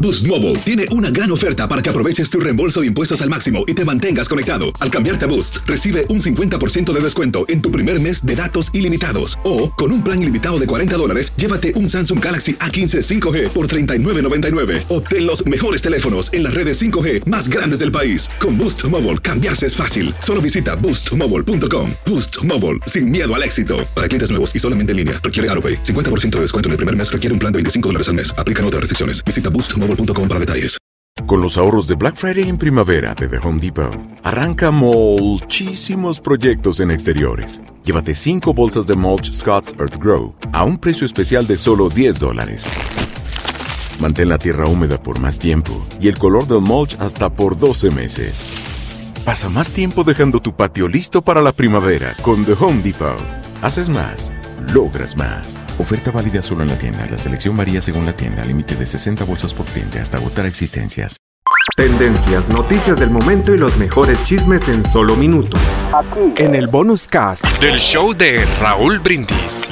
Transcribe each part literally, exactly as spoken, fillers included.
Boost Mobile tiene una gran oferta para que aproveches tu reembolso de impuestos al máximo y te mantengas conectado. Al cambiarte a Boost, recibe un cincuenta por ciento de descuento en tu primer mes de datos ilimitados. O, con un plan ilimitado de cuarenta dólares, llévate un Samsung Galaxy A quince cinco G por treinta y nueve noventa y nueve. Obtén los mejores teléfonos en las redes cinco G más grandes del país. Con Boost Mobile, cambiarse es fácil. Solo visita boost mobile punto com. Boost Mobile, sin miedo al éxito. Para clientes nuevos y solamente en línea, requiere AutoPay. cincuenta por ciento de descuento en el primer mes requiere un plan de veinticinco dólares al mes. Aplican otras restricciones. Visita boost mobile punto com para detalles. Con los ahorros de Black Friday en primavera de The Home Depot, arranca muchísimos proyectos en exteriores. Llévate cinco bolsas de mulch Scott's Earth Grow a un precio especial de solo diez dólares. Mantén la tierra húmeda por más tiempo y el color del mulch hasta por doce meses. Pasa más tiempo dejando tu patio listo para la primavera con The Home Depot. Haces más, logras más. Oferta válida solo en la tienda. La selección varía según la tienda. Límite de sesenta bolsas por cliente hasta agotar existencias. Tendencias, noticias del momento y los mejores chismes en solo minutos. Aquí. En el Bonus Cast del show de Raúl Brindis.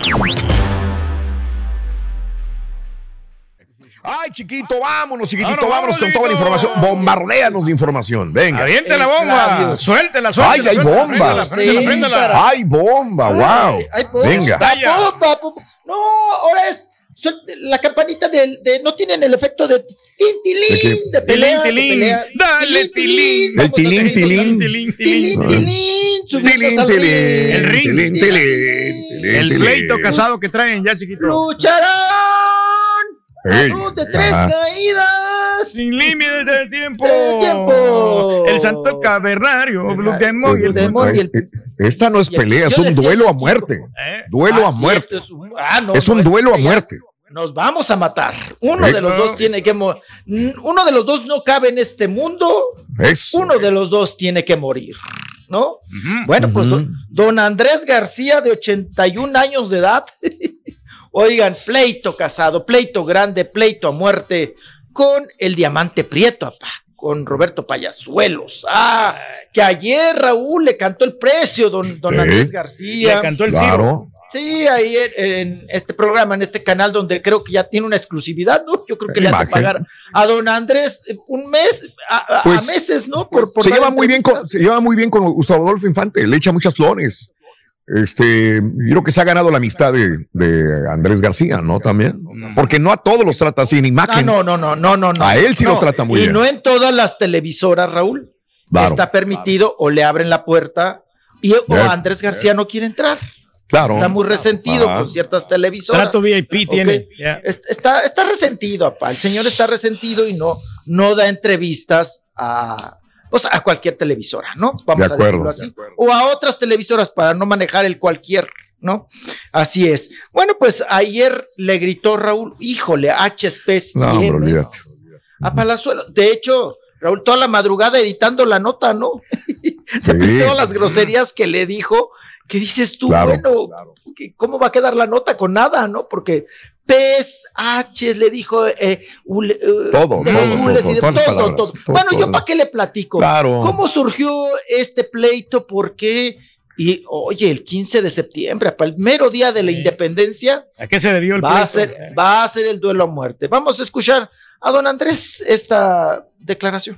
Ay, chiquito, vámonos, chiquitito, vámonos, vámonos con toda la información. Bombardéanos de información. Venga. Aviente la bomba. Suéltela, suéltela. Ay, hay bomba. Hay bomba, wow. Hay bomba. Venga. Bomba, bomba. No, ahora es la campanita de, de no tienen el efecto de tintilín, de, de pelea, tilín, tilín. de pelea. Dale, tilín. El tilín, tilín. Tilín, tilín. Tilín, tilín. El ring. Tilín, tilín. El pleito casado que traen ya, chiquito. Lucharán. Ey, luz de tres ajá. caídas. Sin límites del tiempo. Del tiempo. El santo cavernario. Blue Demon y el Demon y el- Esta no es pelea, es un duelo a muerte. ¿Eh? Duelo Ah, a sí, muerte. esto es un, ah, no, Es no, un esto duelo a ya- muerte. Nos vamos a matar. Uno Eh, de los no. dos tiene que morir. Uno de los dos no cabe en este mundo. Eso. Uno de los dos tiene que morir. ¿No? Ujú. Bueno, pues Ujú. don, don Andrés García, de ochenta y un años de edad. Oigan, pleito casado, pleito grande, pleito a muerte con el Diamante Prieto, apá, con Roberto Payasuelos. Ah, que ayer Raúl le cantó el precio, don, don Sí. Andrés Le García. cantó el tiro. Claro. Sí, ahí en, en este programa, en este canal, donde creo que ya tiene una exclusividad, ¿no? Yo creo que le hace Imagen. pagar a don Andrés eh, un mes, a, a- Pues, a meses, ¿no? Por, por Se dar lleva muy bien con, entrevistas. se lleva muy bien con Gustavo Adolfo Infante, le echa muchas flores. Este, yo creo que se ha ganado la amistad de, de Andrés García, ¿no? También. Porque no a todos los trata así en Ah, imagen. no, no, no, no, no, no. A él sí no. lo trata muy y bien. no en todas las televisoras, Raúl. Claro. Está permitido o le abren la puerta y o Bien. Andrés García no quiere entrar. Claro. Está muy resentido Ah. con ciertas televisoras. Trato V I P Ok. tiene. Ya. Est- Está, está resentido, apá. El señor está resentido y no, no da entrevistas a, o sea, a cualquier televisora, ¿no? Vamos De a acuerdo, decirlo así. O a otras televisoras para no manejar el cualquier, ¿no? Así es. Bueno, pues ayer le gritó Raúl, híjole, H especies. No, hombre, olvídate. A Palazuelos. De hecho, Raúl, toda la madrugada editando la nota, ¿no? Sí. Todas las groserías que le dijo, que dices tú, Claro, bueno, es que ¿cómo va a quedar la nota con nada, no? Porque P's, H's, le dijo, eh, ule- eh, Todo, de los todo, hules todo, y de todas las todo, palabras, todo. todo, Bueno, yo todo. para qué le platico. Claro. ¿Cómo surgió este pleito? ¿Por qué? Y oye, el quince de septiembre, para el mero día de la Sí. independencia, ¿A qué se debió el va a, pleito? ser, va a ser el duelo a muerte. Vamos a escuchar a don Andrés esta declaración.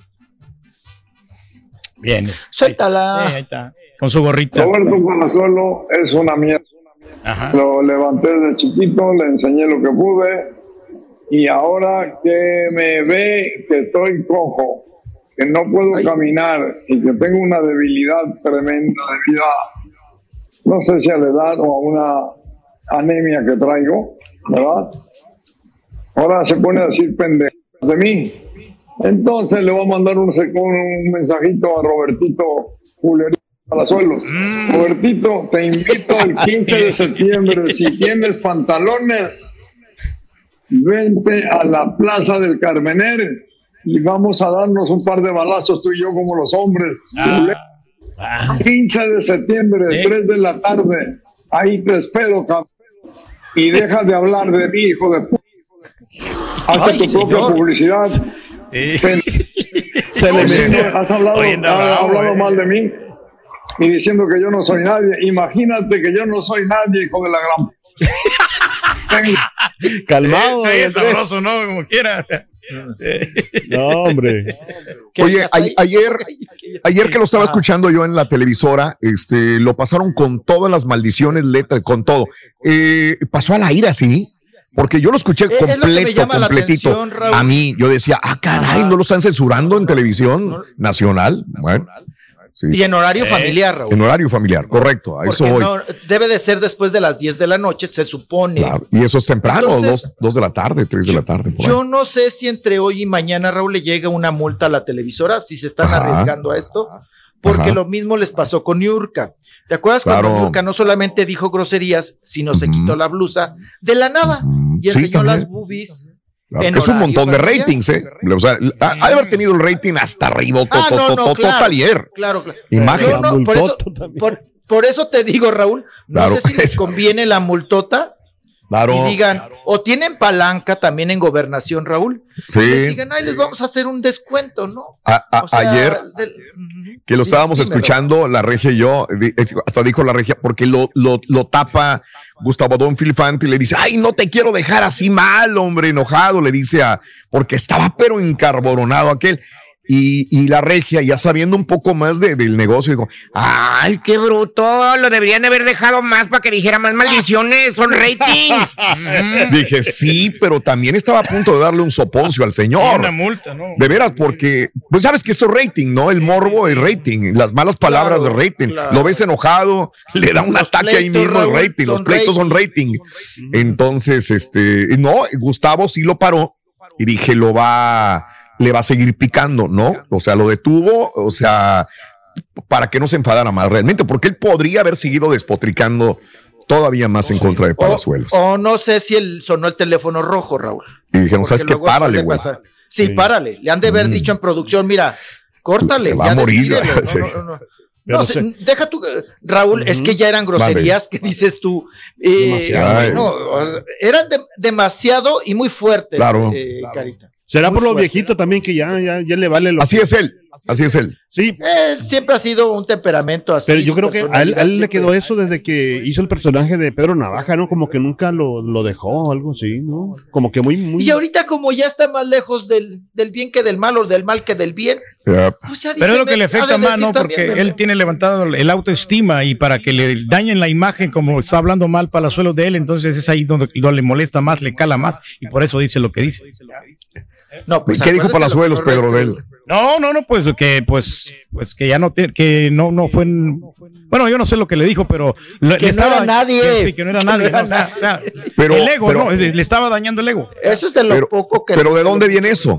Bien. Suéltala. Sí, ahí está. Con su gorrita. Roberto Palazuelo es una mierda. Ajá. Lo levanté desde chiquito, le enseñé lo que pude y ahora que me ve que estoy cojo, que no puedo Ay. caminar y que tengo una debilidad tremenda debido a, no sé si a la edad o a una anemia que traigo, ¿verdad? Ahora se pone a decir pendejas de mí. Entonces le voy a mandar un, un mensajito a Robertito Julerito Palazuelos. Mm. Robertito, te invito el quince de septiembre. Si tienes pantalones, vente a la Plaza del Carmener y vamos a darnos un par de balazos tú y yo como los hombres. Ah. Ah. quince de septiembre, Sí. tres de la tarde. Ahí te espero, cabrón. Y deja de hablar de mí, hijo de p. Hazte Ay, tu propia señor. publicidad. Sí. Pen- Se le Diciendo, metió. has hablado, Oye, anda has bravo, hablado eh. mal de mí y diciendo que yo no soy nadie. Imagínate que yo no soy nadie, hijo de la gran. Tengo- Calmado. Sí, es Andrés. sabroso, ¿no? Como quiera. No, hombre. Oye, a, ayer, ayer que lo estaba escuchando yo en la televisora, este, lo pasaron con todas las maldiciones, letras, con todo. Eh, ¿Pasó al aire así? Porque yo lo escuché es, completo, es completito. Atención, a mí, yo decía, ah, caray, ¿no lo están censurando en televisión nacional? Bueno. Sí. Y en horario eh, familiar, Raúl. En horario familiar, correcto, a Porque eso voy. No, debe de ser después de las diez de la noche, se supone. Claro. Y eso es temprano, Entonces, dos, dos de la tarde, tres de la tarde. Por yo ahí. no sé si entre hoy y mañana, Raúl, le llega una multa a la televisora, si se están Ajá. arriesgando a esto, porque Ajá. lo mismo les pasó con Niurka. ¿Te acuerdas claro. cuando Niurka no solamente dijo groserías, sino uh-huh. se quitó la blusa de la nada uh-huh. y enseñó sí, las boobies? Claro, que es un montón de ratings, ¿eh? O sea, ha, ha de haber tenido el rating hasta arriba, ah, no, no, claro, totalier. Claro, claro. Imagen. No, por, eso, por, por eso te digo, Raúl, no claro. sé si les conviene la multota. Claro, y digan, claro. o tienen palanca también en gobernación, Raúl. Sí. Y les digan, ay, les vamos a hacer un descuento, ¿no? A, a, o sea, ayer, del, que lo estábamos dime, escuchando, dime, la regia y yo, hasta dijo la regia, porque lo, lo, lo tapa Gustavo Adolfo Infante y le dice, ay, no te quiero dejar así mal, hombre, enojado, le dice a, porque estaba pero encarboronado aquel. Y, y la regia, ya sabiendo un poco más de, del negocio, dijo, ay, qué bruto, lo deberían haber dejado más para que dijera más maldiciones, son ratings. Dije, sí, pero también estaba a punto de darle un soponcio al señor. Una multa, ¿no? De veras, porque, pues sabes que esto es rating, ¿no? El morbo es rating, las malas palabras claro, de rating. Claro. Lo ves enojado, le da un los ataque pleitos, ahí mismo el rating, los pleitos rating. son rating. Entonces, este, no, Gustavo sí lo paró y dije, lo va... le va a seguir picando, ¿no? O sea, lo detuvo, o sea, para que no se enfadara más realmente, porque él podría haber seguido despotricando todavía más en contra de Palazuelos. O, o no sé si él sonó el teléfono rojo, Raúl. Y dijeron, ¿sabes qué? Párale, güey. Sí, sí, párale. Le han de haber mm. dicho en producción, mira, córtale. Se va ya a morir. No, sí. no, no, no. No, no sé. Deja tú, Raúl, uh-huh. es que ya eran groserías vale. que dices tú. Eh, no, eran de, demasiado y muy fuertes, claro. Eh, claro. Carita. Será Muy por lo fuerte. viejito también que ya, ya, ya le vale lo Así que... es él, así es él. Sí. Él siempre ha sido un temperamento así. Pero yo creo que a él, a él le quedó eso desde que hizo el personaje de Pedro Navaja, ¿no? Como que nunca lo, lo dejó, algo así, ¿no? Como que muy, muy... Y ahorita como ya está más lejos del, del bien que del mal, o del mal que del bien. Yep. Pues ya dice, pero es lo que le afecta más, ¿no? también, Porque ¿verdad? él tiene levantado el autoestima y para que le dañen la imagen, como está hablando mal Palazuelos de él, entonces es ahí donde, donde le molesta más, le cala más y por eso dice lo que dice. No, pues, ¿qué dijo Palazuelos, Pedro, de él? No, no, no, pues que pues, pues que ya no te, que no, no fue en, bueno, yo no sé lo que le dijo, pero le, que le no estaba, era nadie, que, sí, que no era que nadie, no era no, o sea, nadie. o sea, pero, el ego, pero, no, le estaba dañando el ego. Eso es de lo pero, poco que. Pero ¿de dónde viene eso?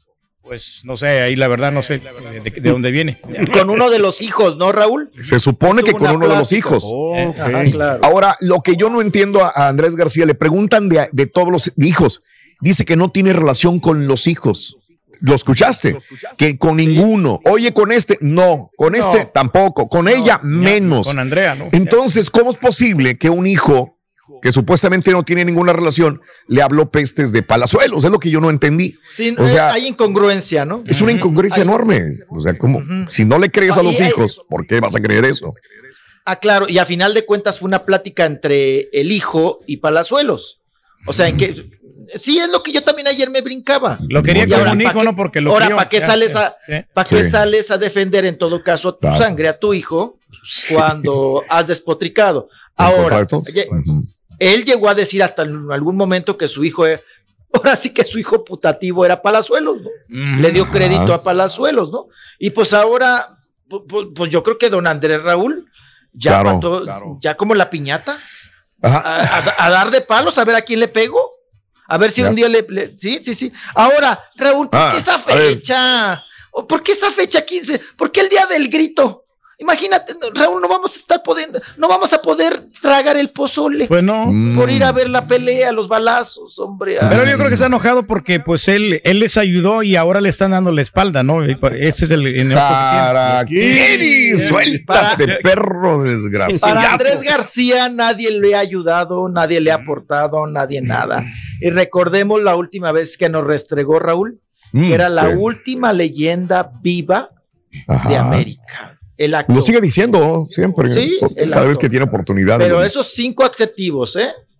Pues no sé, ahí la verdad no sé de, de, de dónde viene. Con uno de los hijos, ¿no, Raúl? Se supone que con uno plática. de los hijos. Oh, okay. Ajá, claro. Ahora, lo que yo no entiendo a, a Andrés García, le preguntan de, de todos los hijos. Dice que no tiene relación con los hijos. ¿Lo escuchaste? Que con ninguno. Oye, con este, no. Con este, no. tampoco. Con no, ella, menos. Con Andrea, ¿no? Entonces, ¿cómo es posible que un hijo que supuestamente no tiene ninguna relación le habló pestes de Palazuelos? Es lo que yo no entendí. Sí, o sea, hay incongruencia, ¿no? Es una incongruencia hay, enorme. O sea, ¿cómo? Uh-huh. Si no le crees a los hijos, ¿por qué vas a creer eso? Ah, claro. Y a final de cuentas fue una plática entre el hijo y Palazuelos. O sea, en que... Sí, es lo que yo también ayer me brincaba. Lo quería como un hijo, qué, ¿no? Porque lo Ahora, ¿para qué ya, sales a, sí. ¿para sí. qué sales a defender en todo caso a tu claro. sangre, a tu hijo, sí. cuando has despotricado? Ahora, oye, uh-huh. él llegó a decir hasta en algún momento que su hijo, era, ahora sí que su hijo putativo era Palazuelos, ¿no? Uh-huh. Le dio crédito uh-huh. a Palazuelos, ¿no? Y pues ahora, pues, pues yo creo que don Andrés Raúl, ya, claro, todo, claro. ya como la piñata, a, a, a dar de palos, a ver a quién le pego. A ver si ya. un día le, le... Sí, sí, sí. Ahora, Raúl, ¿por ah, qué esa fecha? ¿Por qué esa fecha quince? ¿Por qué el día del grito? Imagínate, Raúl, no vamos a estar pudiendo, no vamos a poder tragar el pozole. Pues no. Por ir a ver la pelea, los balazos, hombre. Pero yo creo que está enojado porque pues él, él les ayudó y ahora le están dando la espalda, ¿no? Ese es el enojo ¿Para qué? Suéltate, perro desgraciado. Para Andrés García nadie le ha ayudado, nadie le ha aportado, nadie nada. Y recordemos la última vez que nos restregó Raúl, mm, que era la sí. última leyenda viva Ajá. de América. El actor. Lo sigue diciendo siempre, sí, cada vez que tiene oportunidad. Pero esos cinco adjetivos, ¿eh?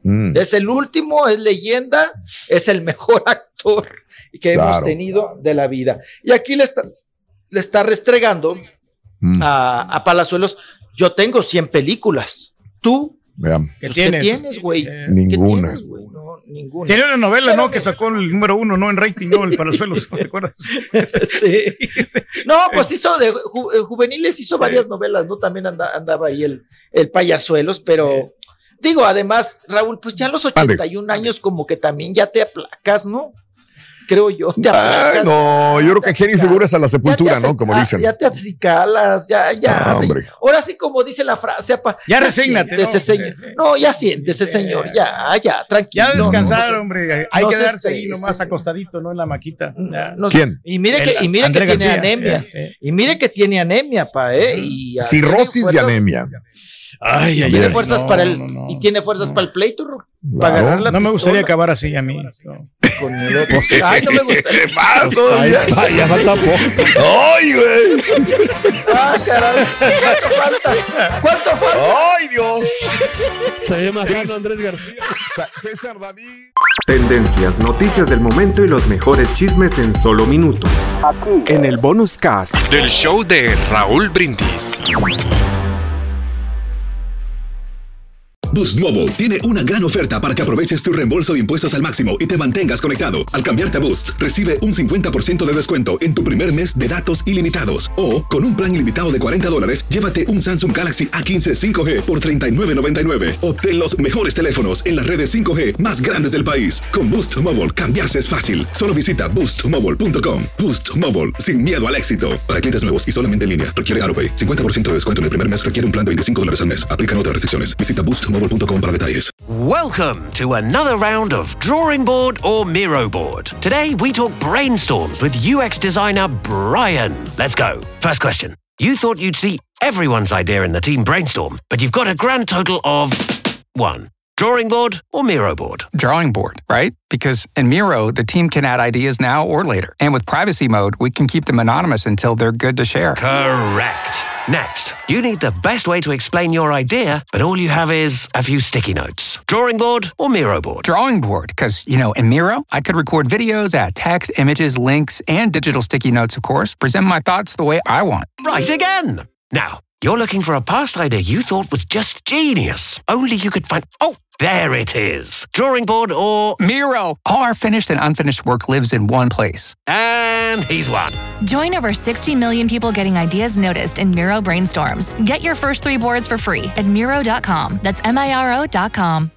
Mm. Es el último, es leyenda, es el mejor actor que Claro. hemos tenido de la vida. Y aquí le está, le está restregando Mm. a, a Palazuelos, yo tengo cien películas. ¿Tú? Vean. ¿Qué Pues, tienes? ¿Qué tienes, güey? Eh, ¿Qué Ninguna. tienes, güey? No, ninguna. Tiene una novela, Pero ¿no? me- Que sacó el número uno, ¿no? En rating, ¿no? El Palazuelos, ¿no te acuerdas? Sí. No, pues hizo de ju- eh, juveniles, hizo varias novelas, ¿no? También anda- andaba ahí el, el Payasuelos, pero digo, además, Raúl, pues ya a los ochenta y un años como que también ya te aplacas, ¿no? Creo yo. Te Ay, aplacas, no, yo creo te que Jenny acicalas, figuras a la ya te sepultura, hace- ¿no? Como ah, dicen. Ya te acicalas, ya, ya. No, se- hombre. ahora sí, como dice la frase, apa, Ya resígnate, siéntese, ¿no? señor. Sí, sí. No, ya siéntese, señor, ya, ya, tranquilo. Ya descansar, No, no, hombre. Hay no que se darse ahí estrese. nomás acostadito, ¿no? En la maquita. Ya. no- ¿Quién? Y mire El que, y mire André que tiene García, anemia. sí, sí. Y mire que tiene anemia, pa, ¿eh? Y a- Cirrosis tiene y fuerzas- anemia. Ay, ay, Tiene ay, fuerzas no, para el no, no. y tiene fuerzas para el pleito, Ro, Claro. para agarrar la No me gustaría pistola acabar así a mí. No. con el otro. Ay, no me gustaría. Más todavía. Ay, ya falta poco. ¡Ay, güey! Ah, caray. ¿Cuánto falta? ¿Cuánto falta? ¡Ay, Dios! Se ve más sano Andrés García. Sa- César David. Tendencias, noticias del momento y los mejores chismes en solo minutos. En el Bonus Cast. Del show de Raúl Brindis. Boost Mobile tiene una gran oferta para que aproveches tu reembolso de impuestos al máximo y te mantengas conectado. Al cambiarte a Boost, recibe un cincuenta por ciento de descuento en tu primer mes de datos ilimitados. O, con un plan ilimitado de cuarenta dólares, llévate un Samsung Galaxy A quince cinco G por treinta y nueve noventa y nueve. Obtén los mejores teléfonos en las redes cinco G más grandes del país. Con Boost Mobile, cambiarse es fácil. Solo visita boost mobile punto com. Boost Mobile, sin miedo al éxito. Para clientes nuevos y solamente en línea, requiere AutoPay. cincuenta por ciento de descuento en el primer mes requiere un plan de veinticinco dólares al mes. Aplican otras restricciones. Visita boost mobile punto com para detalles. Welcome to another round of Drawing Board or Miro Board. Today we talk brainstorms with U X designer Brian. Let's go. First question. You thought you'd see everyone's idea in the team brainstorm, but you've got a grand total of one. Drawing board or Miro board? Drawing board, right? Because in Miro, the team can add ideas now or later. And with privacy mode, we can keep them anonymous until they're good to share. Correct. Next, you need the best way to explain your idea, but all you have is a few sticky notes. Drawing board or Miro board? Drawing board, because, you know, in Miro, I could record videos, add text, images, links, and digital sticky notes, of course, present my thoughts the way I want. Right again. Now, you're looking for a past idea you thought was just genius. Only you could find... Oh, there it is. Drawing board or... Miro! All our finished and unfinished work lives in one place. And he's won. Join over sixty million people getting ideas noticed in Miro Brainstorms. Get your first three boards for free at Miro dot com. That's M I R O dot com.